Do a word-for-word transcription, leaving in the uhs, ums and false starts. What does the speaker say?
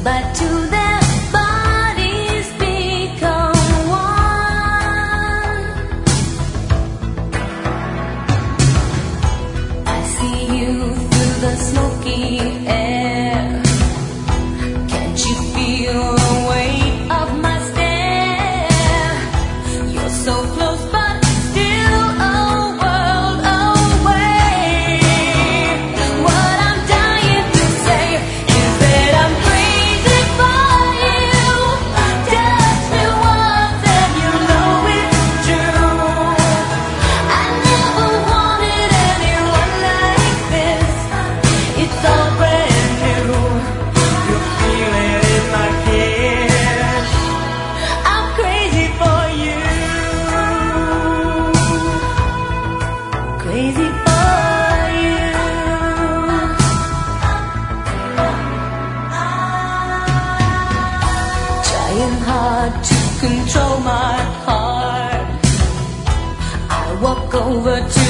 but to their bodies become one. I see you through the smoky air. Can't you feel the weight of my stare? You're so close but still a world away. What I'm dying to say is that I'm crazy for you. Touch me once and you know it's true. I never wanted anyone like this. It's all brand new. You feel it in my kiss. I'm crazy for you. Crazy for you. Trying hard to control my heart. I walk over to